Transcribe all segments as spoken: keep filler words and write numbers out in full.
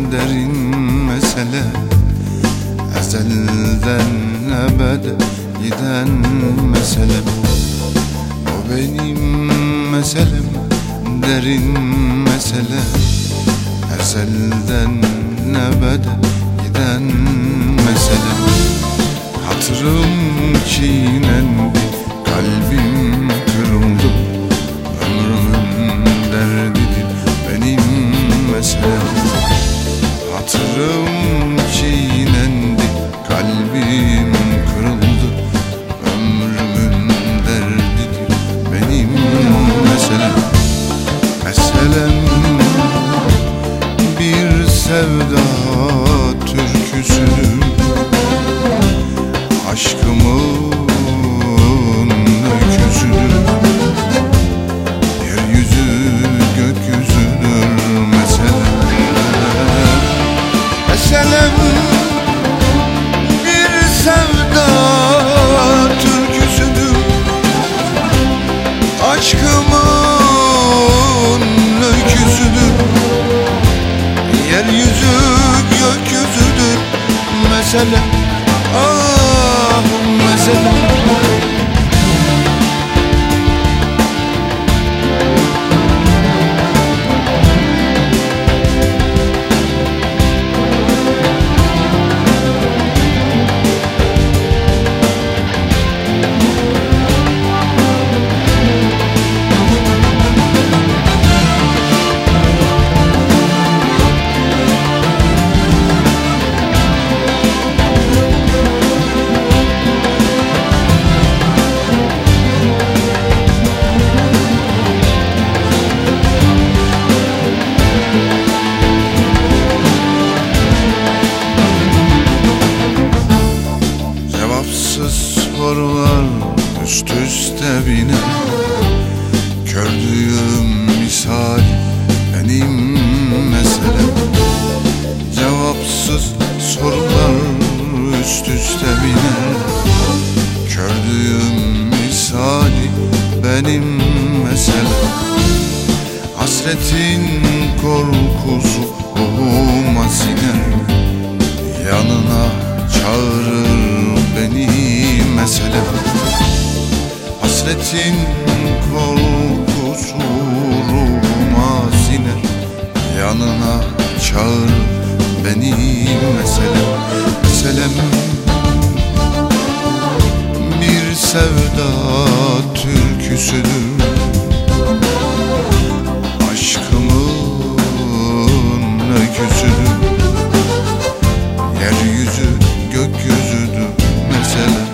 derin mesele, ezelden ebede giden mesele. O benim meselem, derin mesele, ezelden ebede giden mesele. Hatırım çiğnendi, kalbim kırıldı, ömrümün derdidir benim meselem. Hatırım çiğnendi, kalbim kırıldı, ömrümün derdidir benim meselem. Meselem bir sevda türküsüdür, aşkımın öyküsüdür. Yeryüzü gökyüzüdür meselem. Meselem bir sevda türküsüdür, aşkımın öyküsüdür. Yeryüzü gökyüzüdür meselem. Ah meselem. Sorular üst üste biner, gördüğüm misal benim meselem. Cevapsız sorular üst üste biner, gördüğüm misali benim meselem. Hasretin korkusu ruhuma siner, yanına çağırır beni meselem. Hasretin korkusu ruhuma siner, yanına çağır beni meselem. Meselem bir sevda türküsüdür, aşkımın öyküsüdür. Yeryüzü gökyüzüdür meselem.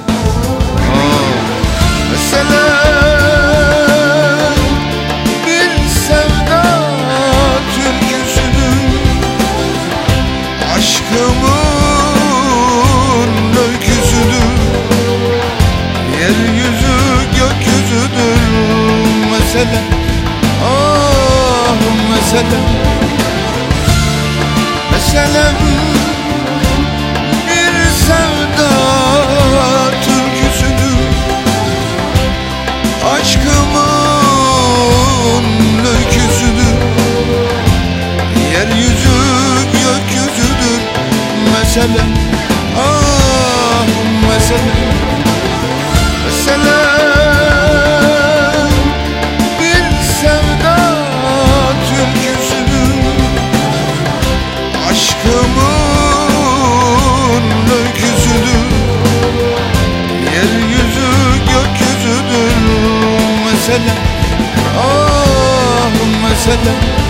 Meselem, ah meselem. Meselem bir sevda türküsüdür, aşkımın öyküsüdür. Yeryüzü gökyüzüdür meselem, ah meselem. Meselem meselem, ah meselem.